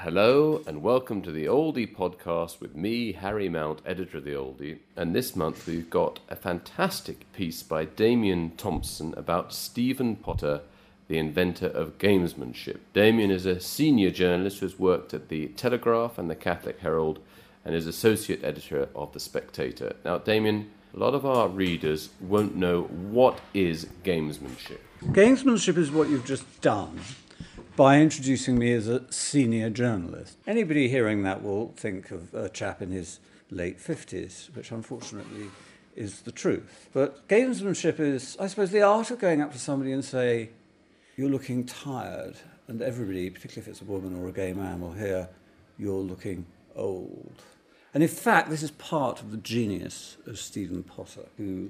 Hello and welcome to the Oldie podcast with me, Harry Mount, editor of the Oldie. And this month we've got a fantastic piece by Damien Thompson about Stephen Potter, the inventor of gamesmanship. Damien is a senior journalist who has worked at the Telegraph and the Catholic Herald and is associate editor of The Spectator. Now, Damien, a lot of our readers won't know what is gamesmanship. Gamesmanship is what you've just done by introducing me as a senior journalist. Anybody hearing that will think of a chap in his late 50s, which unfortunately is the truth. But gamesmanship is, I suppose, the art of going up to somebody and say, you're looking tired, and everybody, particularly if it's a woman or a gay man, will hear, you're looking old. And in fact, this is part of the genius of Stephen Potter, who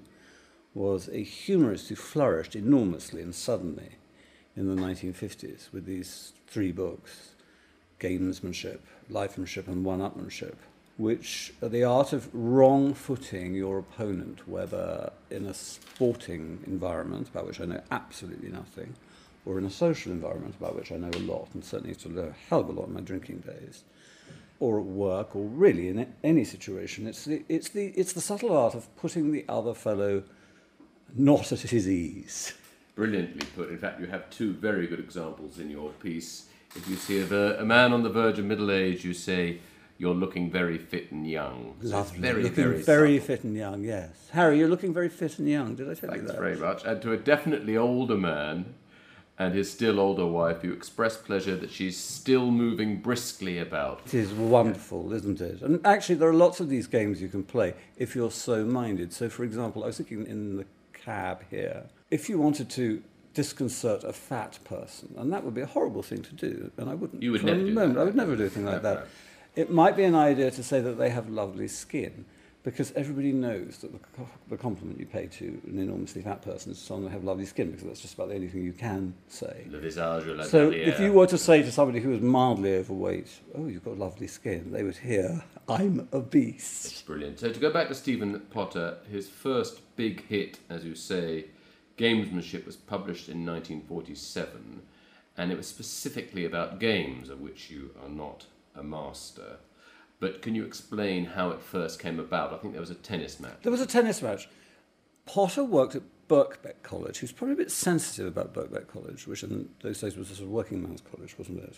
was a humorist who flourished enormously and suddenly in the 1950s with these three books, Gamesmanship, Lifemanship and One-Upmanship, which are the art of wrong-footing your opponent, whether in a sporting environment, about which I know absolutely nothing, or in a social environment, about which I know a lot, and certainly used to learn a hell of a lot in my drinking days, or at work, or really in any situation. It's the subtle art of putting the other fellow not at his ease. Brilliantly put. In fact, you have two very good examples in your piece. If you see a man on the verge of middle age, you say, you're looking very fit and young. So Lovely. Very, looking very fit and young, yes. Harry, you're looking very fit and young. Did I tell you that? Thanks very much. And to a definitely older man and his still older wife, you express pleasure that she's still moving briskly about. It is wonderful, isn't it? And actually, there are lots of these games you can play if you're so minded. So, for example, I was thinking in the cab here, if you wanted to disconcert a fat person, and that would be a horrible thing to do, and I wouldn't. You would never do that. I would never do a thing like that. It might be an idea to say that they have lovely skin, because everybody knows that the compliment you pay to an enormously fat person is to someone who have lovely skin, because that's just about the only thing you can say. Le visage ou la So derrière. if you were to say to somebody who was mildly overweight, oh, you've got lovely skin, they would hear, I'm obese. It's brilliant. So to go back to Stephen Potter, his first big hit, as you say, Gamesmanship, was published in 1947, and it was specifically about games, of which you are not a master. But can you explain how it first came about? I think there was a tennis match. There was a tennis match. Potter worked at Birkbeck College. He was probably a bit sensitive about Birkbeck College, which in those days was a sort of working man's college, wasn't it?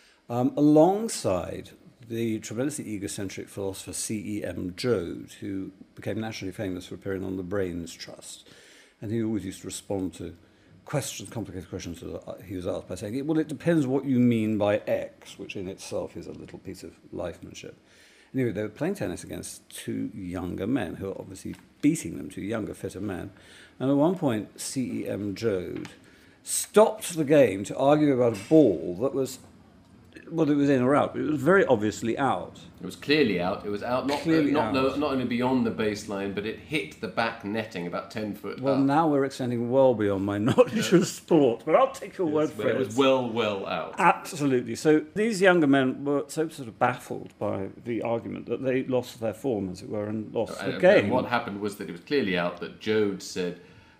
Alongside the tremendously egocentric philosopher C.E.M. Joad, who became nationally famous for appearing on the Brains Trust. And he always used to respond to complicated questions that he was asked by saying, well, it depends what you mean by X, which in itself is a little piece of lifemanship. Anyway, they were playing tennis against two younger men who were obviously beating them, two younger, fitter men. And at one point, C.E.M. Joad stopped the game to argue about a ball that was, well, it was in or out, but it was very obviously out. It was clearly out. It was out, not only beyond the baseline, but it hit the back netting about 10 foot Well, up. now we're extending well beyond my knowledge of sport, but I'll take your word for it. It was well out. Absolutely. So these younger men were so sort of baffled by the argument that they lost their form, as it were, and lost the game. And what happened was that it was clearly out, that Joad said,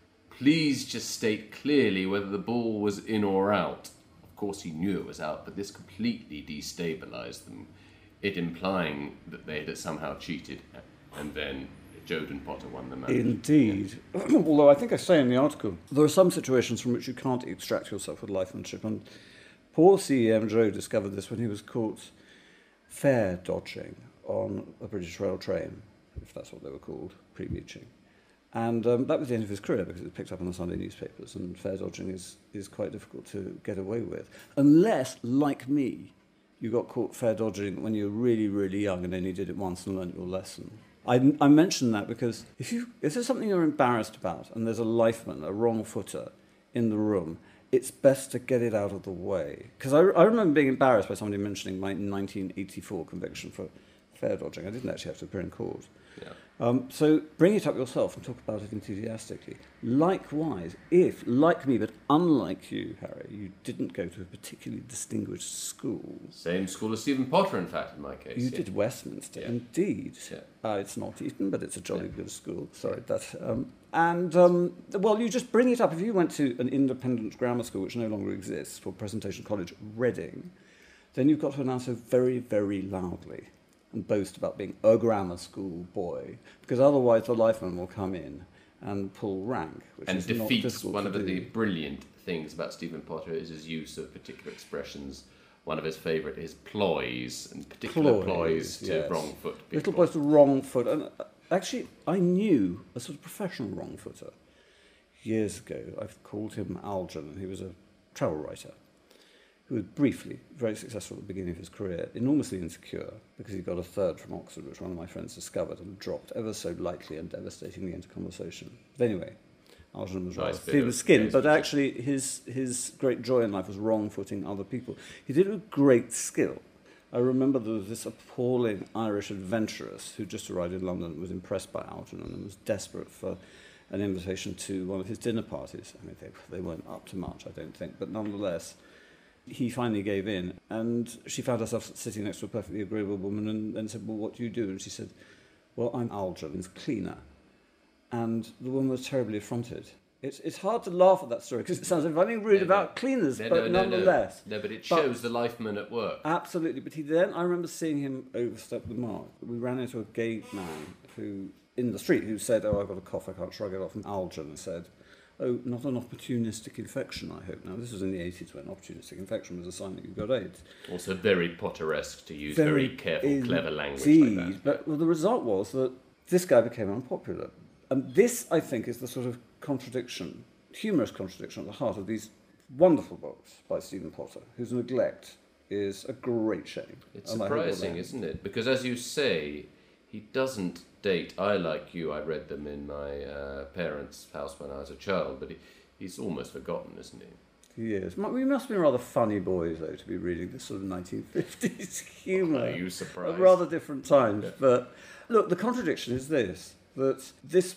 please just state clearly whether the ball was in or out. Of course, he knew it was out, but this completely destabilised them, it implying that they had somehow cheated, and then Joad and Potter won the match. Indeed. Although I think I say in the article, there are some situations from which you can't extract yourself with lifemanship, and poor C.E.M. Joad discovered this when he was caught fare dodging on a British rail train, if that's what they were called, pre-Beeching. And that was the end of his career, because it was picked up in the Sunday newspapers, and fare dodging is quite difficult to get away with. Unless, like me, you got caught fare dodging when you were really, really young and only did it once and learnt your lesson. I mention that because if there's something you're embarrassed about and there's a lifeman, a wrong footer, in the room, it's best to get it out of the way. Because I remember being embarrassed by somebody mentioning my 1984 conviction for fare dodging. I didn't actually have to appear in court. Yeah. So bring it up yourself and talk about it enthusiastically. Likewise, if, like me, but unlike you, Harry, you didn't go to a particularly distinguished school. Same school as Stephen Potter, in fact, in my case. You did Westminster, Yeah. Indeed. Yeah. It's not Eton, but it's a jolly Yeah. good school. Sorry, well, you just bring it up. If you went to an independent grammar school, which no longer exists, for Presentation College, Reading, then you've got to announce so very, very loudly and boast about being a grammar school boy, because otherwise the lifeman will come in and pull rank, which and is not defeats difficult one to of do. the brilliant things about Stephen Potter is his use of particular expressions. One of his favourite is ploys, and particular ploys to yes. wrong foot people. Little boys to wrong foot. And actually, I knew a sort of professional wrong footer years ago. I've called him Algernon, and he was a travel writer who was briefly very successful at the beginning of his career, enormously insecure because he got a third from Oxford, which one of my friends discovered and dropped ever so lightly and devastatingly into conversation. But anyway, Algernon was rather thin of skin, but actually his great joy in life was wrong-footing other people. He did it with great skill. I remember there was this appalling Irish adventuress who just arrived in London and was impressed by Algernon and was desperate for an invitation to one of his dinner parties. I mean, they weren't up to much, I don't think, but nonetheless, he finally gave in, and she found herself sitting next to a perfectly agreeable woman and then said, well, what do you do? And she said, well, I'm Algernon's cleaner. And the woman was terribly affronted. It's hard to laugh at that story because it sounds like I'm being rude about cleaners, but nonetheless. No, but it shows the lifeman at work. Absolutely. But I remember seeing him overstep the mark. We ran into a gay man who, in the street, who said, oh, I've got a cough, I can't shrug it off. And Algernon said, oh, not an opportunistic infection, I hope. Now, this was in the 80s when opportunistic infection was a sign that you've got AIDS. Also very Potteresque to use very careful, clever language like that. But well, the result was that this guy became unpopular. And this, I think, is the sort of contradiction, humorous contradiction at the heart of these wonderful books by Stephen Potter, whose neglect is a great shame. It's surprising, isn't it? Because as you say, he doesn't date I Like You. I read them in my parents' house when I was a child, but he's almost forgotten, isn't he? He is. We must be rather funny boys, though, to be reading this sort of 1950s humour. Are you surprised? At rather different times. Yeah. But look, the contradiction is this, that this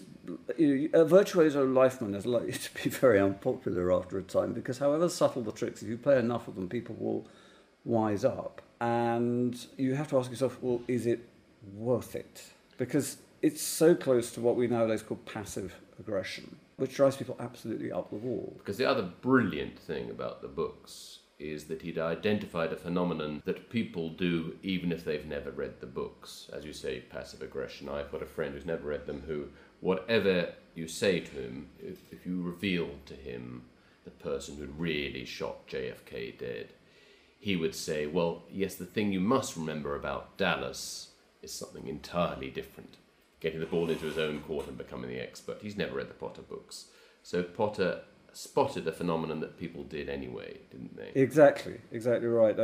a virtuoso lifeman is likely to be very unpopular after a time, because however subtle the tricks, if you play enough of them, people will wise up. And you have to ask yourself, well, is it worth it? Because it's so close to what we nowadays call passive aggression, which drives people absolutely up the wall. Because the other brilliant thing about the books is that he'd identified a phenomenon that people do even if they've never read the books. As you say, passive aggression. I've got a friend who's never read them who, whatever you say to him, if you reveal to him the person who really shot JFK dead, he would say, well, yes, the thing you must remember about Dallas is something entirely different. Getting the ball into his own court and becoming the expert. He's never read the Potter books. So Potter spotted a phenomenon that people did anyway, didn't they? Exactly right.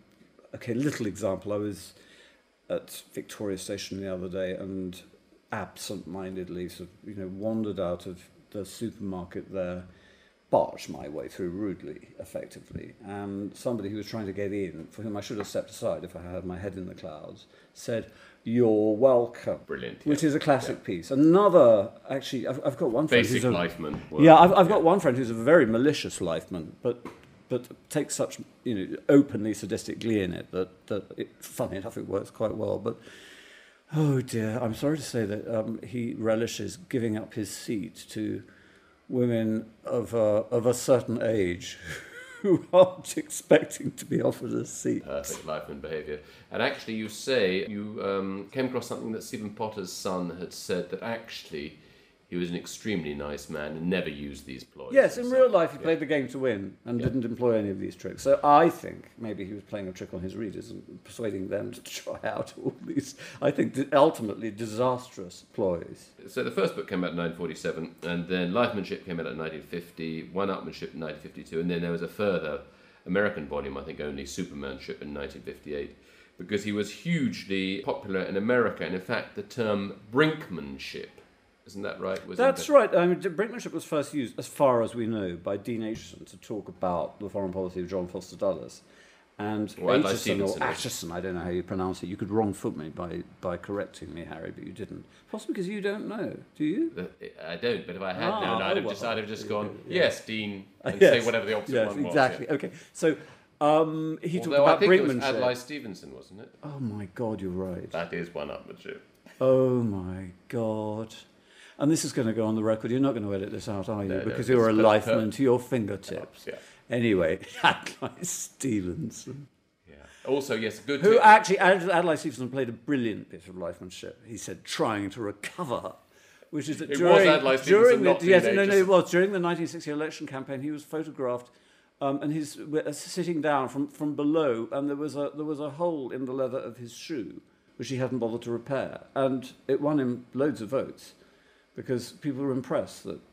Little example. I was at Victoria Station the other day and absent-mindedly wandered out of the supermarket there, barged my way through rudely, effectively, and somebody who was trying to get in, for whom I should have stepped aside if I had my head in the clouds, said, "You're welcome." Brilliant. Yeah. Which is a classic piece. Another, actually, I've got one friend Basic who's lifeman. I've got one friend who's a very malicious lifeman, but takes such openly sadistic glee in it that funny enough, it works quite well. But oh dear, I'm sorry to say that he relishes giving up his seat to women of a certain age who aren't expecting to be offered a seat. Perfect lifeman behaviour. And actually, you say you came across something that Stephen Potter's son had said, that actually he was an extremely nice man and never used these ploys. Yes, in real life he played the game to win and didn't employ any of these tricks. So I think maybe he was playing a trick on his readers and persuading them to try out all these, I think, ultimately disastrous ploys. So the first book came out in 1947, and then Lifemanship came out in 1950, One-Upmanship in 1952, and then there was a further American volume, I think only Supermanship in 1958, because he was hugely popular in America, and in fact the term brinkmanship, isn't that right? That's right. I mean, brinkmanship was first used, as far as we know, by Dean Acheson to talk about the foreign policy of John Foster Dulles. And Acheson, I don't know how you pronounce it. You could wrong foot me by correcting me, Harry, but you didn't. Possibly because you don't know. Do you? I don't, but if I had known, I'd have just gone, yes, Dean, and say whatever the opposite one was. Exactly. Yeah. Okay. So he talked about brinkmanship. It was Adlai Stevenson, wasn't it? Oh my God, you're right. That is One-Upmanship. Oh my God. And this is going to go on the record. You're not going to edit this out, are you? No, because you're a lifeman to your fingertips. Yeah. Anyway, Adlai Stevenson. Yeah. Also, yes, good. Who actually, Adlai Stevenson played a brilliant bit of lifemanship. He said, trying to recover, which is that It during, was Adlai Stevenson, not yes, teenagers. no, it was during the 1960 election campaign. He was photographed, and he's sitting down from below, and there was a hole in the leather of his shoe, which he hadn't bothered to repair, and it won him loads of votes, because people were impressed that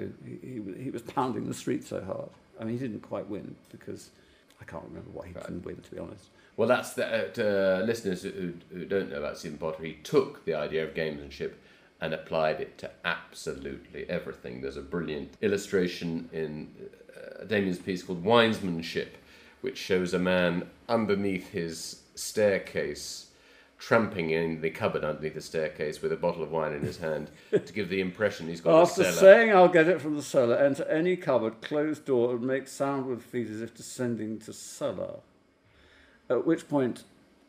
he was pounding the street so hard. I mean, he didn't quite win because I can't remember why he didn't win, to be honest. Well, that's listeners who don't know about Stephen Potter. He took the idea of gamesmanship and applied it to absolutely everything. There's a brilliant illustration in Damien's piece called Winesmanship, which shows a man underneath his staircase, tramping in the cupboard underneath the staircase with a bottle of wine in his hand to give the impression he's got After a cellar. saying, I'll get it from the cellar, enter any cupboard, close door, and make sound with feet as if descending to cellar. At which point,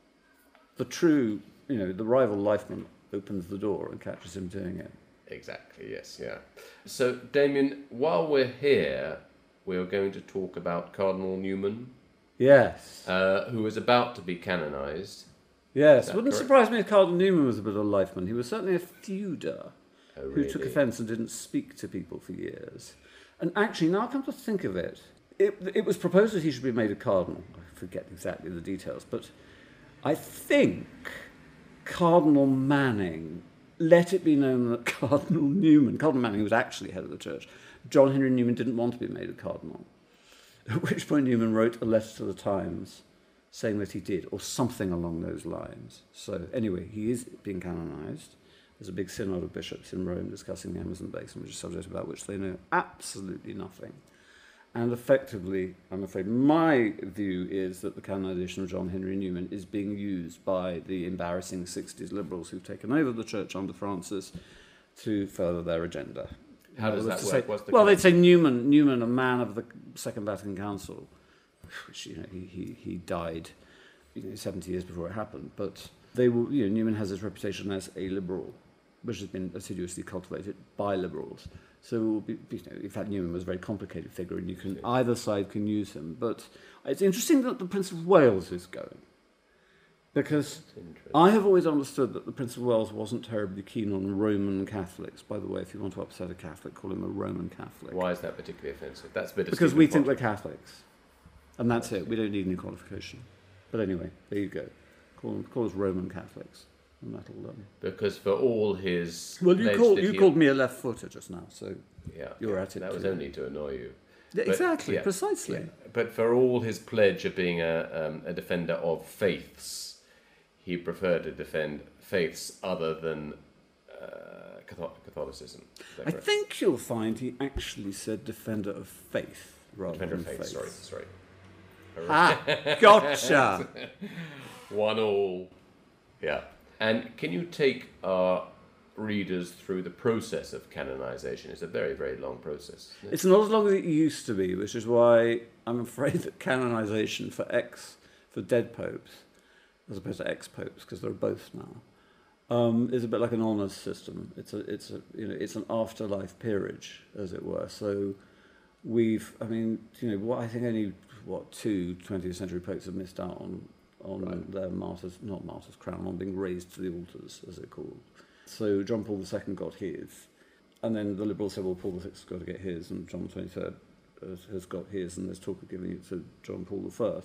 the true, the rival lifeman opens the door and catches him doing it. Exactly, yes, yeah. So, Damien, while we're here, we're going to talk about Cardinal Newman. Yes. Who is about to be canonised. Yes. That Wouldn't correct? surprise me if Cardinal Newman was a bit of a lifeman. He was certainly a feuder who took really? offence and didn't speak to people for years. And actually, now I come to think of it, it was proposed that he should be made a cardinal. I forget exactly the details, but I think Cardinal Manning let it be known that Cardinal Manning was actually head of the church. John Henry Newman didn't want to be made a cardinal. At which point Newman wrote a letter to the Times saying that he did, or something along those lines. So anyway, he is being canonised. There's a big synod of bishops in Rome discussing the Amazon Basin, which is a subject about which they know absolutely nothing. And effectively, I'm afraid my view is that the canonisation of John Henry Newman is being used by the embarrassing 60s liberals who've taken over the church under Francis to further their agenda. How does that To work? say, What's the well, they'd say Newman, a man of the Second Vatican Council, which he died 70 years before it happened, but they will, Newman has his reputation as a liberal, which has been assiduously cultivated by liberals. So it will be, in fact, Newman was a very complicated figure, and either side can use him. But it's interesting that the Prince of Wales is going, because I have always understood that the Prince of Wales wasn't terribly keen on Roman Catholics. By the way, if you want to upset a Catholic, call him a Roman Catholic. Why is that particularly offensive? That's a bit of Because Stephen we think Potter. we're Catholics, and that's it. We don't need any qualification. But anyway, there you go. Call us Roman Catholics, and that'll. Because for all his Well, pledge you called me a left footer just now, so you're at it. That was too. only to annoy you. Yeah, But, exactly, yeah, precisely. yeah. But for all his pledge of being a defender of faiths, he preferred to defend faiths other than Catholicism. Is that I correct? think you'll find he actually said defender of faith rather Defender than of faith. Sorry. Ah, gotcha. 1-1. Yeah. And can you take our readers through the process of canonization? It's a very, very long process. Isn't it? It's not as long as it used to be, which is why I'm afraid that canonization for dead popes, as opposed to ex-popes, because there are both now, is a bit like an honours system. It's an afterlife peerage, as it were. So I think only two 20th century popes have missed out on their martyr's crown, on being raised to the altars, as they're called. So John Paul II got his, and then the liberals said, well, Paul VI's got to get his, and John XXIII has got his, and there's talk of giving it to John Paul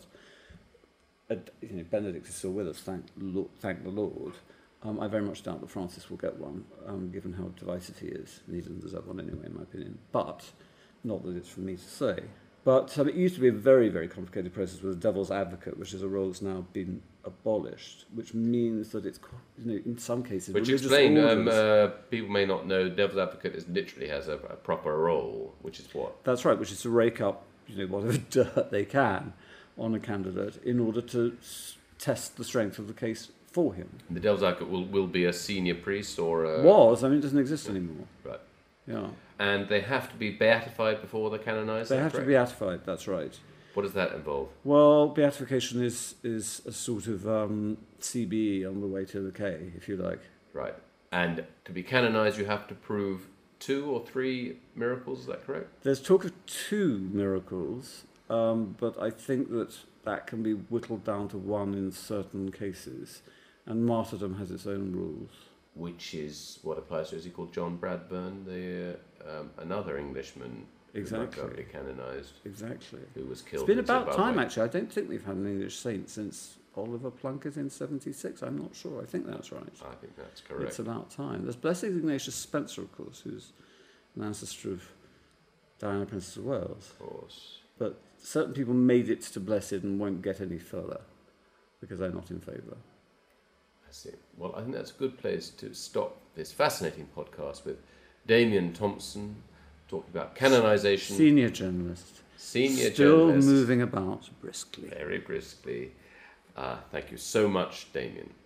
I. Benedict is still with us, thank the Lord. I very much doubt that Francis will get one, given how divisive he is. And he doesn't deserve one anyway, in my opinion. But, not that it's for me to say. But it used to be a very, very complicated process with a devil's advocate, which is a role that's now been abolished, which means that it's, in some cases, Which religious explain, orders. people may not know, devil's advocate literally has a proper role, which is what? That's right, which is to rake up, whatever dirt they can on a candidate in order to test the strength of the case for him. The devil's advocate will be a senior priest or a... It doesn't exist anymore. Right. Yeah. And they have to be beatified before they're canonized? They have to be beatified, that's right. What does that involve? Well, beatification is a sort of CBE on the way to the K, if you like. Right. And to be canonized, you have to prove 2 or 3 miracles, is that correct? There's talk of 2 miracles, but I think that that can be whittled down to one in certain cases, and martyrdom has its own rules. Which is what applies to, is he called John Bradburn, another Englishman Exactly. who might be canonised, Exactly. who was killed It's been in about Zimbabwe. time, actually. I don't think we've had an English saint since Oliver Plunkett in 76. I'm not sure. I think that's right. I think that's correct. It's about time. There's Blessed Ignatius Spencer, of course, who's an ancestor of Diana, Princess of Wales. Of course. But certain people made it to Blessed and won't get any further because they're not in favour. I see. Well, I think that's a good place to stop this fascinating podcast with Damien Thompson talking about canonisation. Senior journalist. Senior Still journalist. moving about briskly. Very briskly. Thank you so much, Damien.